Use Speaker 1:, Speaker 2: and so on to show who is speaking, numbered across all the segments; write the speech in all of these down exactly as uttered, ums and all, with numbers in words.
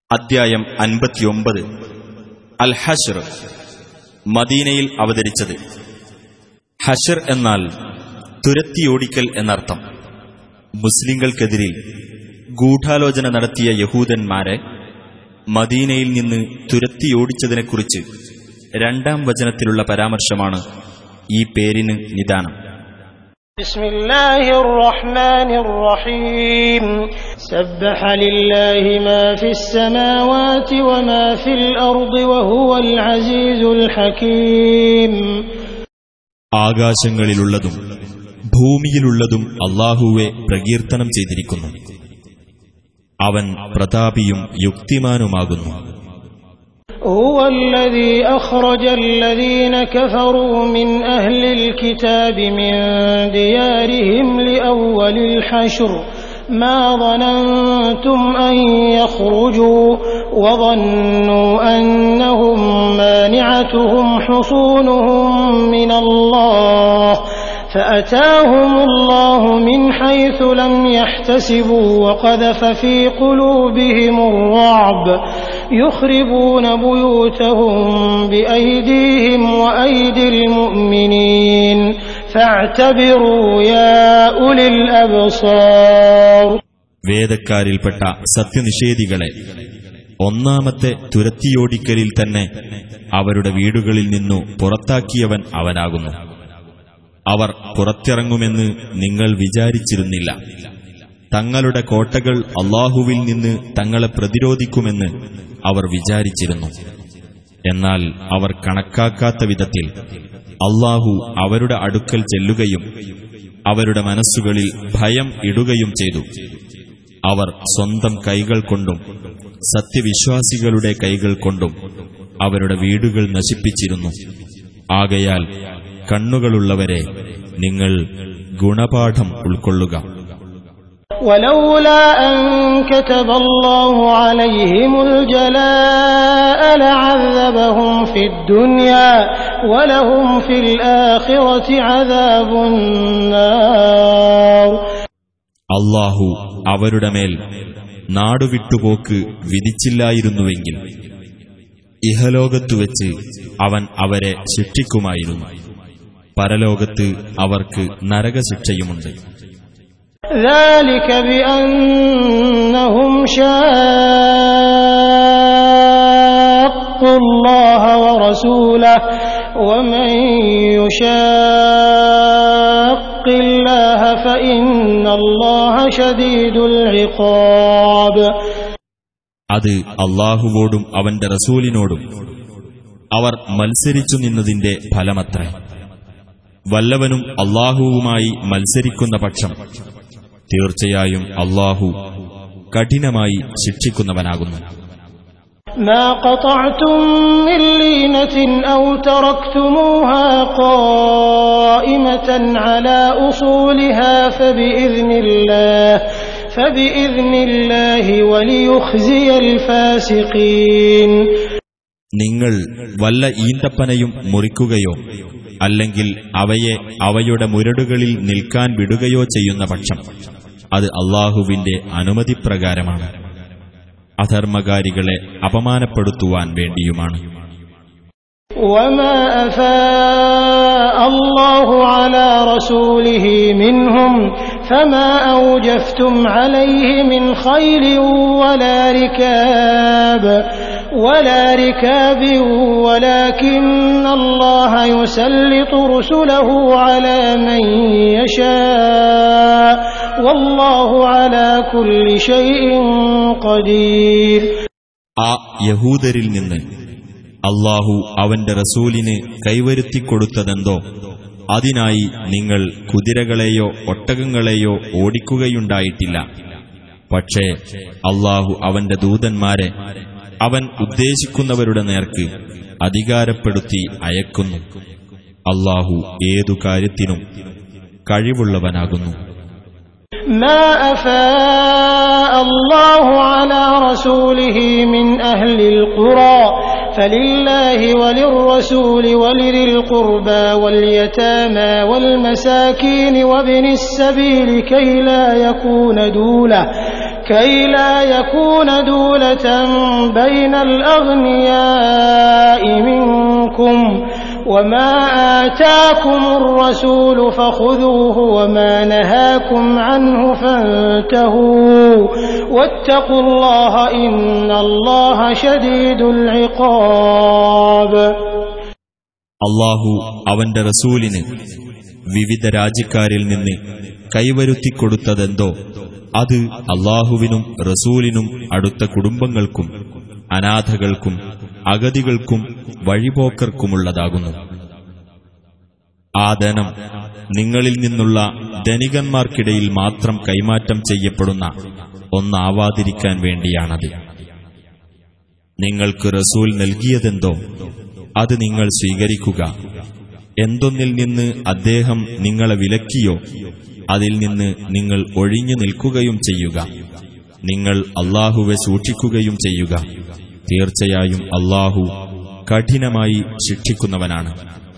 Speaker 1: അദ്ധ്യായം അൻപത്തിയൊമ്പത്. അൽ ഹശ്ർ. മദീനയിൽ അവതരിച്ചത്. ഹശ്ർ എന്നാൽ തുരത്തിയോടിക്കൽ എന്നർത്ഥം. മുസ്ലിങ്ങൾക്കെതിരിൽ ഗൂഢാലോചന നടത്തിയ യഹൂദന്മാരെ മദീനയിൽ നിന്ന് തുരത്തിയോടിച്ചതിനെക്കുറിച്ച് രണ്ടാം വചനത്തിലുള്ള പരാമർശമാണ് ഈ പേരിന് നിദാനം.
Speaker 2: ബിസ്മില്ലാഹിർ റഹ്മാനിർ റഹീം. സബ്ബഹ ലില്ലാഹി മാ ഫിസ് സമാവാതി വമാ ഫിൽ അർദി വഹുവൽ അസീസുൽ ഹകീം.
Speaker 1: ആകാശങ്ങളിലുള്ളതും ഭൂമിയിലുള്ളതും അല്ലാഹുവെ പ്രകീർത്തനം ചെയ്തിരിക്കുന്നു. അവൻ പ്രതാപിയും യുക്തിമാനുമാകുന്നു.
Speaker 2: هو الذي أخرج الذين كفروا من أهل الكتاب من ديارهم لأول الحشر ما ظننتم أن يخرجوا وظنوا أنهم مانعتهم حصونهم من الله فأتاهم الله من حيث لم يحتسبوا وقذف في قلوبهم الرعب يخربون بيوتهم بأيديهم وأيدي المؤمنين فاعتبروا يا أولي الأبصار.
Speaker 1: വേദക്കാരിൽപ്പെട്ട സത്യനിഷേധികളെ ഒന്നാമത്തെ തുരത്തിയോടിക്കലിൽ തന്നെ അവരുടെ വീടുകളിൽ നിന്നു പുറത്താക്കിയവൻ അവനാകുന്നു. അവർ പുറത്തിറങ്ങുമെന്ന് നിങ്ങൾ വിചാരിച്ചിരുന്നില്ല. തങ്ങളുടെ കോട്ടകൾ അല്ലാഹുവിൽ നിന്ന് തങ്ങളെ പ്രതിരോധിക്കുമെന്ന് അവർ വിചാരിച്ചിരുന്നു. എന്നാൽ അവർ കണക്കാക്കാത്ത വിധത്തിൽ അല്ലാഹു അവരുടെ അടുക്കൽ ചെല്ലുകയും അവരുടെ മനസ്സുകളിൽ ഭയം ഇടുകയും ചെയ്തു. അവർ സ്വന്തം കൈകൾ കൊണ്ടും സത്യവിശ്വാസികളുടെ കൈകൾ കൊണ്ടും അവരുടെ വീടുകൾ നശിപ്പിച്ചിരുന്നു. ആകയാൽ കണ്ണുകളുള്ളവരെ നിങ്ങൾ ഗുണപാഠം ഉൾക്കൊള്ളുക.
Speaker 2: ولولا أن كتب الله عليهم الجلاء لعذبهم في الدنيا ولهم في الآخرة عذاب النار.
Speaker 1: അല്ലാഹു അവരുടെ മേൽ നാടുവിട്ടുപോക്ക് വിധിച്ചില്ലായിരുന്നുവെങ്കിൽ ഇഹലോകത്തുവെച്ച് അവൻ അവരെ ശിക്ഷിക്കുമായിരുന്നു. പരലോകത്ത് അവർക്ക് നരകശിക്ഷയുമുണ്ട്.
Speaker 2: ذلك بأنهم شاقوا الله ورسوله ومن يشاق الله فإن الله شديد العقاب.
Speaker 1: അത് അല്ലാഹുവോടും അവന്റെ റസൂലിനോടും അവർ മത്സരിച്ചു നിന്നതിന്റെ ഫലമത്രേ. വല്ലവനും അല്ലാഹുവുമായി മത്സരിക്കുന്ന പക്ഷം തീർച്ചയായും അല്ലാഹു കഠിനമായി ശിക്ഷിക്കുന്നവനാകുന്നു.
Speaker 2: ما قطعتم من لينة أو تركتموها قائمة على أصولها فبإذن الله فبإذن الله وليخزي الفاسقين.
Speaker 1: നിങ്ങൾ വല്ല ഈന്തപ്പനയും മുറിക്കുകയോ അല്ലെങ്കിൽ അവയെ അവയുടെ മുരടുകളിൽ നിൽക്കാൻ വിടുകയോ ചെയ്യുന്ന പക്ഷം അത് അല്ലാഹുവിന്റെ അനുമതിപ്രകാരമാണ്. അധർമ്മകാരികളെ അപമാനപ്പെടുത്തുവാൻ വേണ്ടിയുമാണ്.
Speaker 2: وما أفاء الله على رسوله منهم فما أوجفتم عليه من خيل ولا ركاب ولا ركاب ولكن الله يسلط رسله على من يشاء والله على كل شيء قدير.
Speaker 1: ആ യഹൂദരിൽ നിന്ന് അല്ലാഹു അവന്റെ റസൂലിന് കൈവരുത്തിക്കൊടുത്തതെന്തോ അതിനായി നിങ്ങൾ കുതിരകളെയോ ഒട്ടകങ്ങളെയോ ഓടിക്കുകയുണ്ടായിട്ടില്ല. പക്ഷേ അല്ലാഹു അവന്റെ ദൂതന്മാരെ അവൻ ഉദ്ദേശിക്കുന്നവരുടെ നേർക്ക് അധികാരപ്പെടുത്തി അയക്കുന്നു. അല്ലാഹു ഏതു കാര്യത്തിനും കഴിവുള്ളവനാകുന്നു.
Speaker 2: ما أفاء الله على رسوله من أهل القرى فلله وللرسول ولذي القربى واليتامى والمساكين وابن السبيل كي لا يكون دولة كي لا يكون دولة بين الأغنياء منكم وما آتاكم الرسول فخذوه وما نهاكم عنه فانتهوا واتقوا الله إن الله شديد العقاب.
Speaker 1: അല്ലാഹു അവന്റെ റസൂലിന് വിവിധ രാജ്യക്കാരിൽ നിന്ന് കൈവരുത്തിക്കൊടുത്തതെന്തോ അത് അല്ലാഹുവിനും റസൂലിനും അടുത്ത കുടുംബങ്ങൾക്കും അനാഥകൾക്കും അഗതികൾക്കും വഴിപോക്കർക്കുമുള്ളതാകുന്നു. ആ ധനം നിങ്ങളിൽ നിന്നുള്ള ധനികന്മാർക്കിടയിൽ മാത്രം കൈമാറ്റം ചെയ്യപ്പെടുന്ന ഒന്നാവാതിരിക്കാൻ വേണ്ടിയാണത്. നിങ്ങൾക്ക് റസൂൽ നൽകിയതെന്തോ അത് നിങ്ങൾ സ്വീകരിക്കുക. എന്തൊന്നിൽ നിന്ന് അദ്ദേഹം നിങ്ങളെ വിലക്കിയോ അതിൽ നിന്ന് നിങ്ങൾ ഒഴിഞ്ഞു നിൽക്കുകയും ചെയ്യുക. നിങ്ങൾ അല്ലാഹുവെ സൂക്ഷിക്കുകയും ചെയ്യുക. തീർച്ചയായും അല്ലാഹു കഠിനമായി ശിക്ഷിക്കുന്നവനാണ്.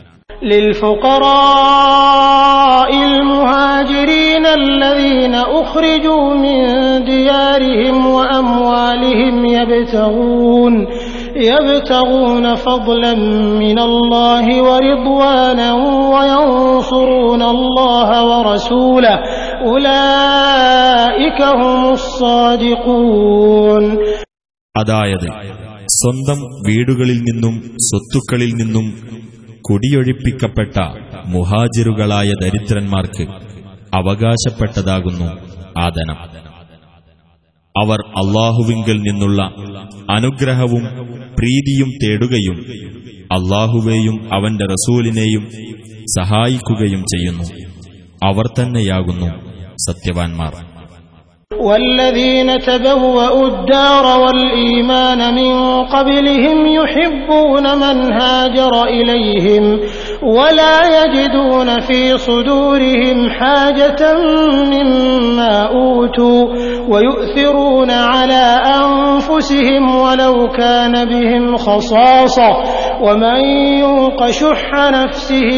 Speaker 2: للفقراء المهاجرين الذين أخرجوا من ديارهم وأموالهم يبتغون يبتغون فضلا من الله ورضوانا وينصرون الله ورسوله أولئك هم الصادقون.
Speaker 1: അതായത് സ്വന്തം വീടുകളിൽ നിന്നും സ്വത്തുക്കളിൽ നിന്നും കുടിയൊഴിപ്പിക്കപ്പെട്ട മുഹാജിറുകളായ ദരിദ്രന്മാർക്ക് അവകാശപ്പെട്ടതാകുന്നു ആ ധനം. അവർ അല്ലാഹുവിങ്കൽ നിന്നുള്ള അനുഗ്രഹവും പ്രീതിയും തേടുകയും അല്ലാഹുവേയും അവന്റെ റസൂലിനെയും സഹായിക്കുകയും ചെയ്യുന്നു. അവർ തന്നെയാകുന്നു സത്യവാൻമാർ.
Speaker 2: والذين تبوأوا الدار والإيمان من قبلهم يحبون من هاجر إليهم ولا يجدون في صدورهم حاجة مما أوتوا ويؤثرون على أنفسهم ولو كان بهم خصاصة ومن يوق شح نفسه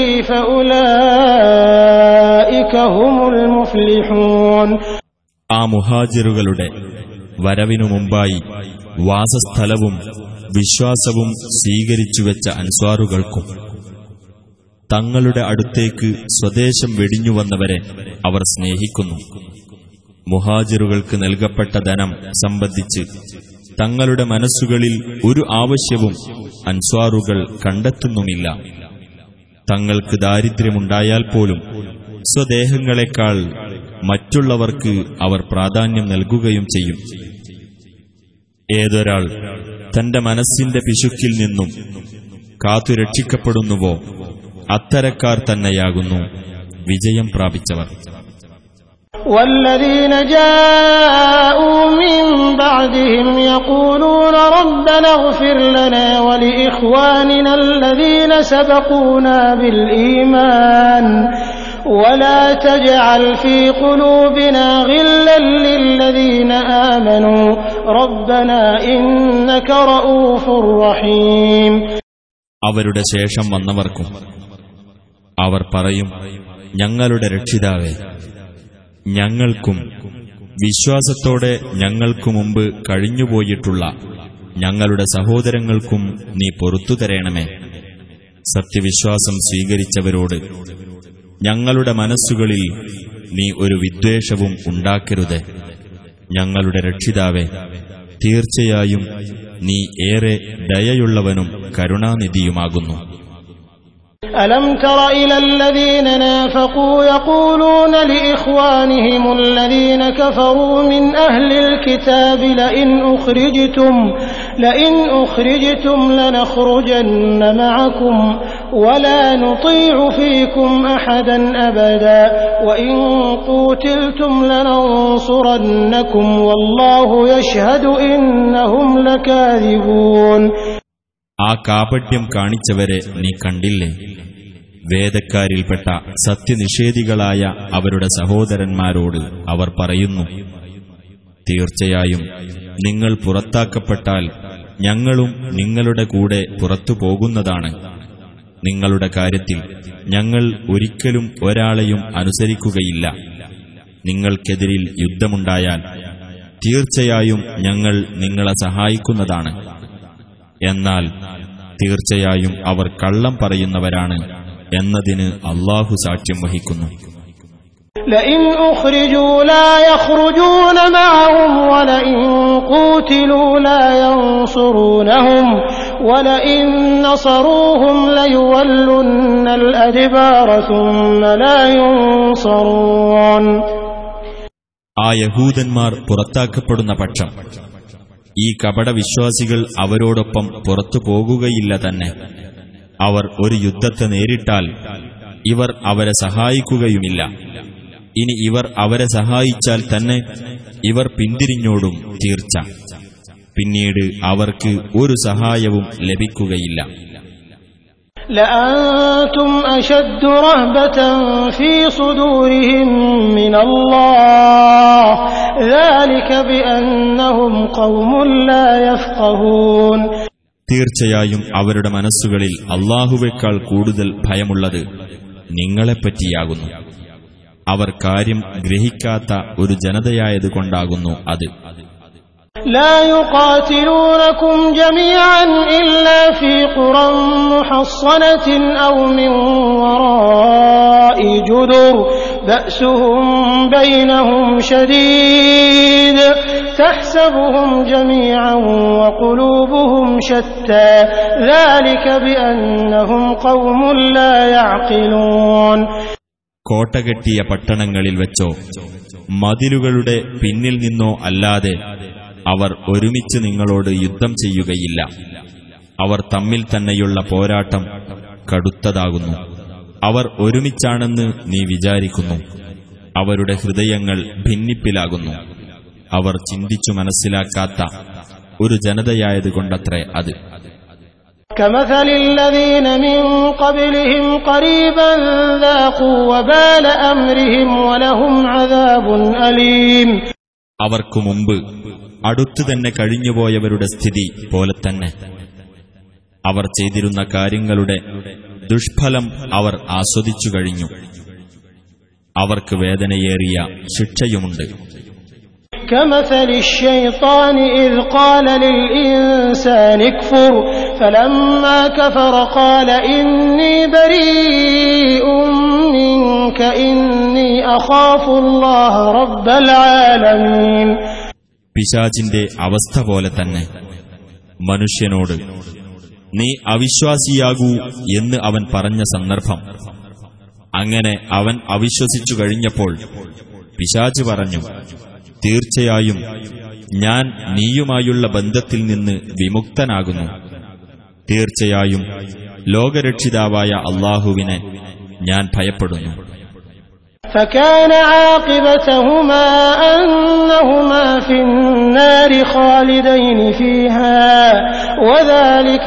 Speaker 2: فأولئك هم المفلحون.
Speaker 1: ആ മുഹാജിറുകളുടെ വരവിനു മുമ്പായി വാസസ്ഥലവും വിശ്വാസവും സ്വീകരിച്ചുവെച്ച അൻസ്വാറുകൾക്കും തങ്ങളുടെ അടുത്തേക്ക് സ്വദേശം വെടിഞ്ഞുവന്നവരെ അവർ സ്നേഹിക്കുന്നു. മുഹാജിറുകൾക്ക് നൽകപ്പെട്ട ധനം സംബന്ധിച്ച് തങ്ങളുടെ മനസ്സുകളിൽ ഒരു ആവശ്യവും അൻസ്വാറുകൾ കണ്ടെത്തുന്നുമില്ല. തങ്ങൾക്ക് ദാരിദ്ര്യമുണ്ടായാൽ പോലും സ്വദേഹങ്ങളെക്കാൾ മറ്റുള്ളവർക്ക് അവർ പ്രാധാന്യം നൽകുകയും ചെയ്യും. ഏതൊരാൾ തന്റെ മനസ്സിന്റെ പിശുക്കിൽ നിന്നും കാത്തുരക്ഷിക്കപ്പെടുന്നുവോ അത്തരക്കാർ തന്നെയാകുന്നു വിജയം പ്രാപിച്ചവർ.
Speaker 2: والذين جاءوا من بعدهم يقولون ربنا اغفر لنا ولإخواننا الذين سبقونا بالإيمان ولا تجعل في قلوبنا غلا للذين آمنوا ربنا إنك رؤوف رحيم.
Speaker 1: അവരുടെ ശേഷം വന്നവർക്കും അവർ പറയും, ഞങ്ങളുടെ രക്ഷിതാവേ, ഞങ്ങൾക്കും വിശ്വാസത്തോടെ ഞങ്ങൾക്കു മുമ്പ് കഴിഞ്ഞുപോയിട്ടുള്ള ഞങ്ങളുടെ സഹോദരങ്ങൾക്കും നീ പൊറുത്തു തരേണമേ. സത്യവിശ്വാസം സ്വീകരിച്ചവരോട് ഞങ്ങളുടെ മനസ്സുകളിൽ നീ ഒരു വിദ്വേഷവും ഉണ്ടാക്കരുത്. ഞങ്ങളുടെ രക്ഷിതാവേ, തീർച്ചയായും നീ ഏറെ ദയയുള്ളവനും കരുണാനിധിയുമാകുന്നു.
Speaker 2: ألم تر إلى الذين نافقوا يقولون لإخوانهم الذين كفروا من أهل الكتاب لئن أخرجتم لئن أخرجتم لنخرجن معكم ولا نطيع فيكم أحدا أبدا وإن قوتلتم لننصرنكم والله يشهد إنهم لكاذبون.
Speaker 1: ആ കാപട്യം കാണിച്ചവരെ നീ കണ്ടില്ലേ? വേദക്കാരിൽപ്പെട്ട സത്യനിഷേധികളായ അവരുടെ സഹോദരന്മാരോട് അവർ പറയുന്നു, തീർച്ചയായും നിങ്ങൾ പുറത്താക്കപ്പെട്ടാൽ ഞങ്ങളും നിങ്ങളുടെ കൂടെ പുറത്തു പോകുന്നതാണ്. നിങ്ങളുടെ കാര്യത്തിൽ ഞങ്ങൾ ഒരിക്കലും ഒരാളെയും അനുസരിക്കുകയില്ല. നിങ്ങൾക്കെതിരിൽ യുദ്ധമുണ്ടായാൽ തീർച്ചയായും ഞങ്ങൾ നിങ്ങളെ സഹായിക്കുന്നതാണ്. എന്നാൽ തീർച്ചയായും അവർ കള്ളം പറയുന്നവരാണ് എന്നതിന് അല്ലാഹു സാക്ഷ്യം വഹിക്കുന്നു.
Speaker 2: لئن أخرجوا لا يخرجون معهم ولئن قوتلوا لا ينصرونهم ولئن نصروهم ليولن الأدبار ثم لا ينصرون.
Speaker 1: ആ യഹൂദന്മാർ പുറത്താക്കപ്പെടുന്ന പക്ഷം ഈ കപടവിശ്വാസികൾ അവരോടൊപ്പം പുറത്തു പോകുകയില്ല തന്നെ. അവർ ഒരു യുദ്ധത്തെ നേരിട്ടാൽ ഇവർ അവരെ സഹായിക്കുകയുമില്ല. ഇനി ഇവർ അവരെ സഹായിച്ചാൽ തന്നെ ഇവർ പിന്തിരിഞ്ഞോടും തീർച്ച. പിന്നീട് അവർക്ക് ഒരു സഹായവും ലഭിക്കുകയില്ല.
Speaker 2: لأنتم أشد رهبة في صدورهم من الله ذلك بأنهم قوم لا يفقهون.
Speaker 1: തീർച്ചയായും അവരുടെ മനസ്സുകളിൽ അല്ലാഹുവേക്കാൾ കൂടുതൽ ഭയമുള്ളത് നിങ്ങളെപ്പറ്റിയാകുന്നു. അവർ കാര്യം ഗ്രഹിക്കാത്ത ഒരു ജനതയായതുകൊണ്ടാകുന്നു അത്.
Speaker 2: لا يقاتلونكم جميعا إلا في قرى محصنة أو من وراء جدر بأسهم بينهم شديد تحسبهم جميعا وقلوبهم شتى ذلك بأنهم قوم لا يعقلون.
Speaker 1: കോട്ടകെട്ടിയ പട്ടണങ്ങളിൽ വെച്ചോ മതിലുകളുടെ പിന്നിൽ നിന്നോ അല്ലാതെ അവർ ഒരുമിച്ച് നിങ്ങളോട് യുദ്ധം ചെയ്യുകയില്ല. അവർ തമ്മിൽ തന്നെയുള്ള പോരാട്ടം കടുത്തതാകുന്നു. അവർ ഒരുമിച്ചാണെന്ന് നീ വിചാരിക്കുന്നു. അവരുടെ ഹൃദയങ്ങൾ ഭിന്നിപ്പിലാകുന്നു. അവർ ചിന്തിച്ചു മനസ്സിലാക്കാത്ത ഒരു ജനതയായതുകൊണ്ടത്രേ അത്.
Speaker 2: كمثل الذين من قبلهم قريبا ذاقوا وبال أمرهم ولهم عذاب أليم.
Speaker 1: അവർക്കു മുമ്പ് അടുത്തു തന്നെ കഴിഞ്ഞുപോയവരുടെ സ്ഥിതി പോലെ തന്നെ അവർ ചെയ്തിരുന്ന കാര്യങ്ങളുടെ ദുഷ്ഫലം അവർ ആസ്വദിച്ചു കഴിഞ്ഞു. അവർക്ക് വേദനയേറിയ ശിക്ഷയുമുണ്ട്.
Speaker 2: كمثل الشيطان إذ قال للإنسان اكفر فلما كفر قال إني بريء منك إني أخاف الله رب العالمين.
Speaker 1: പിശാചിന്റെ അവസ്ഥ പോലെ തന്നെ മനുഷ്യനോട് നീ അവിശ്വാസിയാകൂ എന്ന് അവൻ പറഞ്ഞ സന്ദർഭം. അങ്ങനെ അവൻ അവിശ്വസിച്ചു കഴിഞ്ഞപ്പോൾ പിശാച് പറഞ്ഞു, തീർച്ചയായും ഞാൻ നീയുമായുള്ള ബന്ധത്തിൽ നിന്ന് വിമുക്തനാകുന്നു. തീർച്ചയായും ലോകരക്ഷിതാവായ അല്ലാഹുവിനെ ഞാൻ ഭയപ്പെടുന്നു.
Speaker 2: فكان عاقبتهما أنهما في النار خالدين فيها وذلك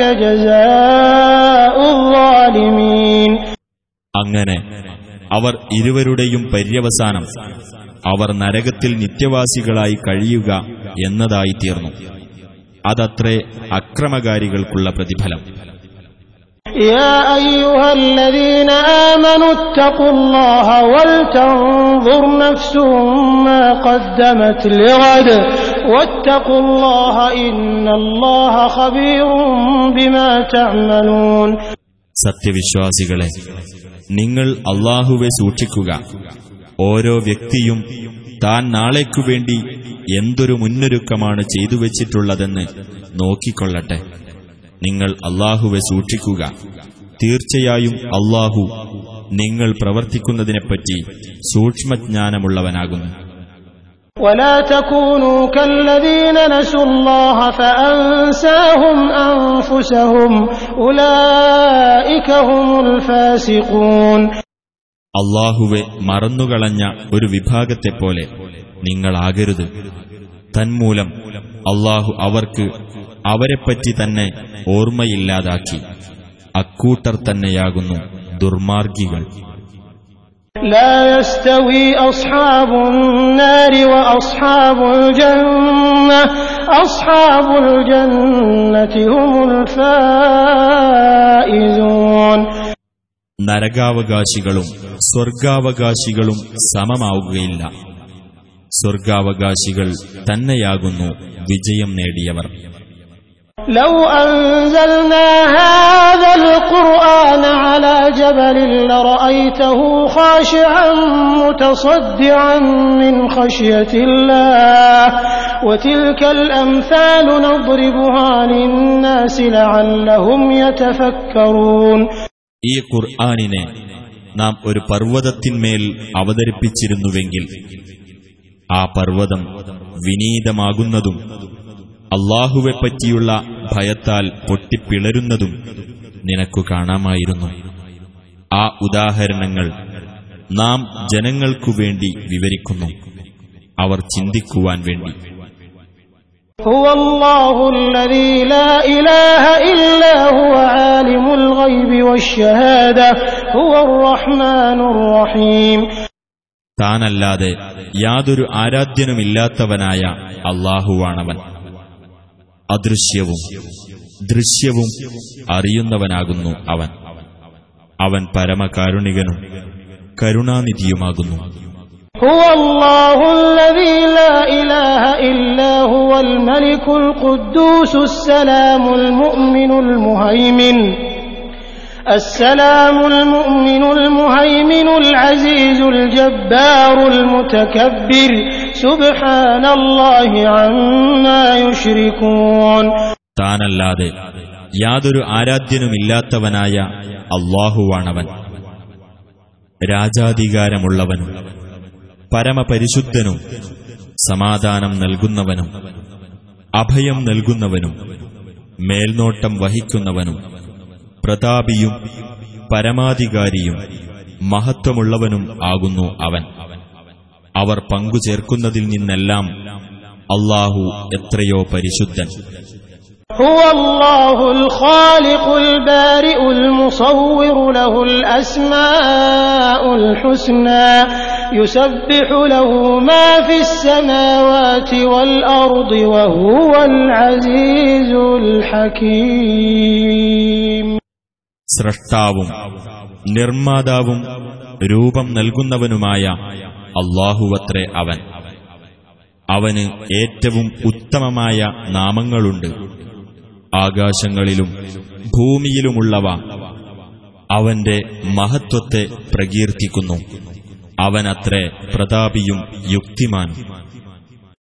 Speaker 2: جزاء الظالمين.
Speaker 1: അങ്ങനെ അവർ ഇരുവരുടെയും പര്യവസാനം അവർ നരകത്തിൽ നിത്യവാസികളായി കഴിയുക എന്നതായി തീർന്നു. അതത്രേ അക്രമകാരികൾക്കുള്ള പ്രതിഫലം.
Speaker 2: يا أيها الذين آمنوا اتقوا الله ولتنظر نفس ما قدمت لغد واتقوا الله إن الله خبير بما تعملون.
Speaker 1: സത്യവിശ്വാസികളെ, നിങ്ങൾ അല്ലാഹുവെ സൂക്ഷിക്കുക. ഓരോ വ്യക്തിയും താൻ നാളേക്കുവേണ്ടി എന്തൊരു മുന്നൊരുക്കമാണ് ചെയ്തുവച്ചിട്ടുള്ളതെന്ന് നോക്കിക്കൊള്ളട്ടെ. നിങ്ങൾ അല്ലാഹുവെ സൂക്ഷിക്കുക. തീർച്ചയായും അല്ലാഹു നിങ്ങൾ പ്രവർത്തിക്കുന്നതിനെപ്പറ്റി സൂക്ഷ്മജ്ഞാനമുള്ളവനാകുന്നു.
Speaker 2: ولا تكونوا كالذين نسوا الله فأنساهم أنفسهم أولئك هم الفاسقون.
Speaker 1: അല്ലാഹുവെ മറന്നുകളഞ്ഞ ഒരു വിഭാഗത്തെപ്പോലെ നിങ്ങളാകരുത്. തന്മൂലം അല്ലാഹു അവർക്ക് അവരെപ്പറ്റി തന്നെ ഓർമ്മയില്ലാതാക്കി. അക്കൂട്ടർ തന്നെയാകുന്നു ദുർമാർഗികൾ.
Speaker 2: لا يستوي أصحاب النار وأصحاب الجنة أصحاب الجنة هم الفائزون.
Speaker 1: നരകാവകാശികളും സ്വർഗാവകാശികളും സമമാവുകയില്ല. സ്വർഗാവകാശികൾ തന്നെയാകുന്നു വിജയം നേടിയവർ.
Speaker 2: لو أنزلنا هذا القرآن على جبل لرأيته خاشعا متصدعا من خشية الله وتلك الأمثال نضربها للناس لعلهم يتفكرون.
Speaker 1: ഈ ഖുർആനിനെ നാം ഒരു പർവ്വതത്തിന്മേൽ അവതരിപ്പിച്ചിരുന്നുവെങ്കിൽ ആ പർവ്വതം വിനീതമാകുന്നതും അല്ലാഹുവെപ്പറ്റിയുള്ള ഭയത്താൽ പൊട്ടിപ്പിളരുന്നതും നിനക്കു കാണാമായിരുന്നു. ആ ഉദാഹരണങ്ങൾ നാം ജനങ്ങൾക്കുവേണ്ടി വിവരിക്കുന്നു, അവർ ചിന്തിക്കുവാൻ വേണ്ടി.
Speaker 2: ഹുവല്ലാഹു അല്ലദീ ലാ ഇലാഹ ഇല്ലാ ഹുവ ആലിമുൽ ഗൈബി വശ്ശഹാദ ഹുവർ റഹ്മാനുർ റഹീം.
Speaker 1: താനല്ലാതെ യാതൊരു ആരാധ്യനുമില്ലാത്തവനായ അല്ലാഹുവാണവൻ. അദൃശ്യവും ദൃശ്യവും അറിയുന്നവനാകുന്നു അവൻ. അവൻ പരമകാരുണികനും കരുണാനിധിയുമാകുന്നു.
Speaker 2: ഹുവല്ലാഹു അല്ലദീ ലാ ഇലാഹ ഇല്ലാ ഹുവൽ മലിക്കുൽ ഖുദ്ദൂസുസ് സലാമുൽ മുഅ്മിനുൽ മുഹൈമിൻ السلام المؤمن المهيمن العزيز الجبار المتكبر سبحان الله عما يشركون.
Speaker 1: താനല്ലാതെ യാതൊരു ആരാധ്യനുമില്ലാത്തവനായ അല്ലാഹുവാണവൻ. രാജാധികാരമുള്ളവനും പരമപരിശുദ്ധനും സമാധാനം നൽകുന്നവനും അഭയം നൽകുന്നവനും മേൽനോട്ടം വഹിക്കുന്നവനും പ്രതാപിയും പരമാധികാരിയും മഹത്വമുള്ളവനും ആകുന്നു അവൻ. അവർ പങ്കുചേർക്കുന്നതിൽ നിന്നെല്ലാം അല്ലാഹു എത്രയോ പരിശുദ്ധൻ.
Speaker 2: ഹുവല്ലാഹുൽ ഖാലിഖുൽ ബാരിഉൽ മുസവ്വിറു ലഹുൽ അസ്മാഉൽ ഹുസ്നാ യുസബ്ബിഹു ലഹു മാ ഫിസ് സമാവാതി വൽ അർദി വഹുവൽ അസീസുൽ ഹകീം.
Speaker 1: സ്രഷ്ടാവും നിർമ്മാതാവും രൂപം നൽകുന്നവനുമായ അല്ലാഹുവത്രേ അവൻ. അവന് ഏറ്റവും ഉത്തമമായ നാമങ്ങളുണ്ട്. ആകാശങ്ങളിലും ഭൂമിയിലുമുള്ളവ അവന്റെ മഹത്വത്തെ പ്രകീർത്തിക്കുന്നു. അവനത്രേ പ്രതാപിയും യുക്തിമാൻ.